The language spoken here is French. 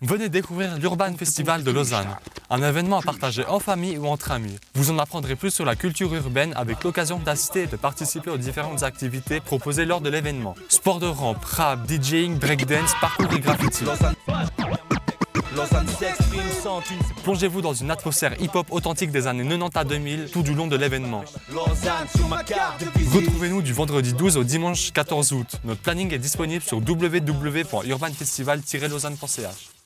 Venez découvrir l'Urban Festival de Lausanne, un événement à partager en famille ou entre amis. Vous en apprendrez plus sur la culture urbaine avec l'occasion d'assister et de participer aux différentes activités proposées lors de l'événement. Sport de rampe, rap, DJing, breakdance, parcours et graffiti. Plongez-vous dans une atmosphère hip-hop authentique des années 90 à 2000 tout du long de l'événement. Retrouvez-nous du vendredi 12 au dimanche 14 août. Notre planning est disponible sur www.urbanfestival-lausanne.ch.